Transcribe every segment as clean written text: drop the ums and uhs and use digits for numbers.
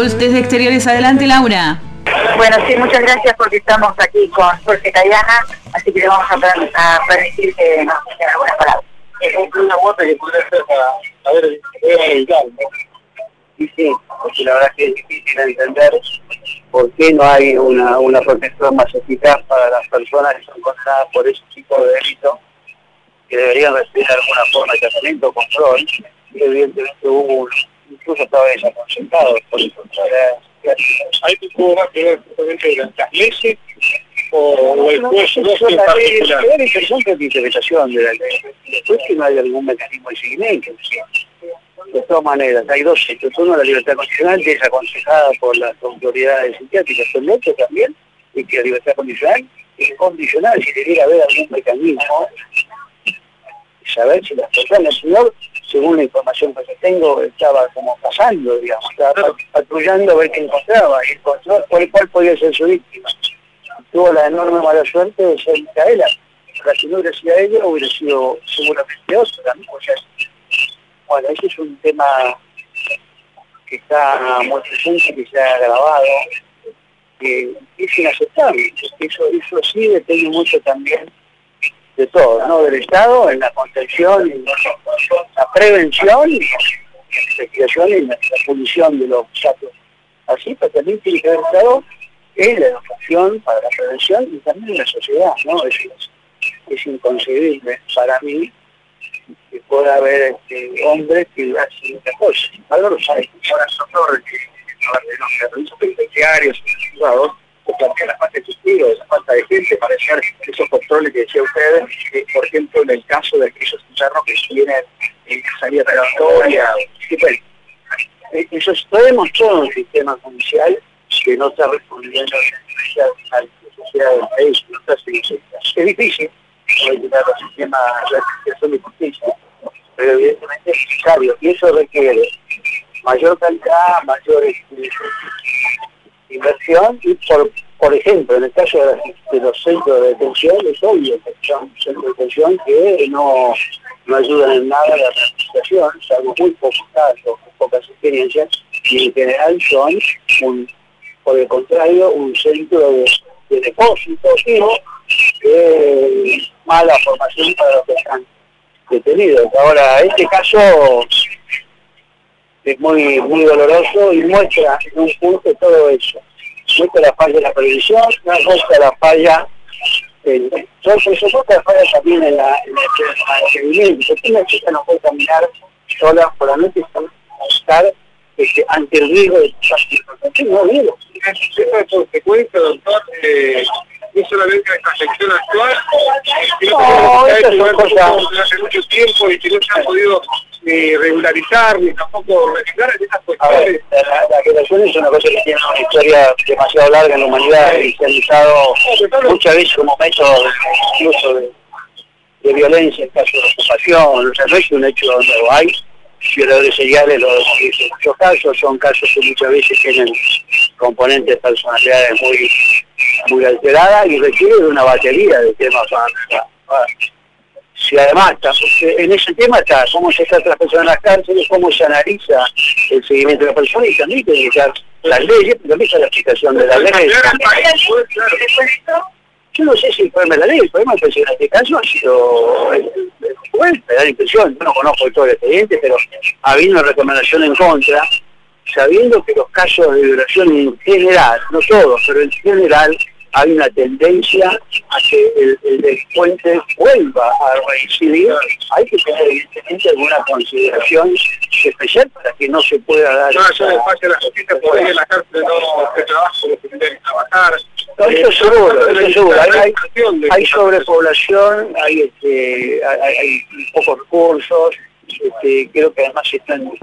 desde Exteriores. Adelante, Laura. Bueno, sí, muchas gracias porque estamos aquí con Jorge Cayana, así que le vamos a permitir que nos diga algunas palabras. Es una cuota que puede ser para saber evitar, ¿no? Y sí, porque la verdad que es difícil entender por qué no hay una protección más eficaz para las personas que son condenadas por ese tipo de delitos, que deberían recibir alguna forma de tratamiento o control, y evidentemente hubo incluso estaba desaconsejado por eso. ¿Hay tuvo más que ver justamente las leyes o el juez en particular? Es interesante la interpretación de la ley. Después que no hay algún mecanismo de seguimiento. De todas maneras, hay dos hechos. Uno, la libertad condicional, que es aconsejada por las autoridades psiquiátricas, pero el otro también, es que la libertad condicional es condicional, si debiera haber algún mecanismo, saber si las personas, el señor, según la información que yo tengo, estaba como pasando, digamos, estaba patrullando a ver qué encontraba, y encontró cuál podía ser su víctima. Tuvo la enorme mala suerte de ser Micaela. Si no hubiera sido ella, hubiera sido seguramente otro también. O sea, bueno, ese es un tema que está muy presente, que se ha agravado, que es inaceptable. Eso sí depende mucho también de todo, ¿no? Del Estado, en la contención, en la prevención, en la investigación y en la punición de los casos. Así, pero también tiene que haber Estado en la educación para la prevención y también en la sociedad, ¿no? Es inconcebible para mí que pueda haber hombres que hacen esta cosa. Ahora lo saben. Ahora nosotros los servicios penitenciarios, juzgados, se plantean la falta de testigos, la falta de gente para hacer esos controles que decía usted, por ejemplo, en el caso de aquellos internos que tienen salida pregatoria, eso está demostrado en el sistema judicial que no está respondiendo a la necesidad del país, no está haciendo. Es difícil regular los sistemas de administración de justicia, pero evidentemente es necesario, y eso requiere mayor calidad, mayor inversión, y por ejemplo, en el caso de los centros de detención, es obvio que son centros de detención que no ayudan en nada a la rehabilitación, salvo muy pocos casos, muy pocas experiencias, y en general son por el contrario, un centro de depósito, de mala formación para los que están detenidos. Ahora, este caso es muy doloroso y muestra en un punto todo eso. Muestra la falla de la prevención, muestra la falla la falla también en el seguimiento. Porque una chica no puede caminar sola por la noche y estar ante el riesgo de no digo. Eso es consecuencia, doctor, no solamente de esta sección actual, sino que hace mucho tiempo y que no se ha podido ni regularizar, ni tampoco reciclar estas cuestiones. Las relaciones es una cosa que tiene una historia demasiado larga en la humanidad y se han usado muchas veces como método incluso de violencia en caso de ocupación. O sea, no es un hecho nuevo. Hay violadores seriales, lo hemos visto en muchos casos, son casos que muchas veces tienen componentes de personalidades muy alteradas y requiere de una batería de temas para si además en ese tema está cómo se trata a las personas en las cárceles, cómo se analiza el seguimiento de la persona y también tiene que estar las leyes, pero también está la aplicación de las leyes. Yo no sé si el problema es la ley, el problema es que en este caso ha sido el juez, me da la impresión, yo no conozco todo el expediente, pero habido una recomendación en contra, sabiendo que los casos de violación en general, no todos, pero en general, hay una tendencia a que el delincuente vuelva a reincidir. Hay que tener evidentemente alguna consideración especial para que no se pueda dar... No, yo despacho de la justicia por ahí en la cárcel no se trabaja como se tiene que trabajar. No, eso seguro. Hay sobrepoblación, hay pocos recursos, creo que además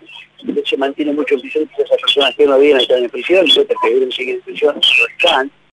se mantiene mucho en prisión, esas personas que no vienen están en prisión, y otras que viven siguen en prisión, no están.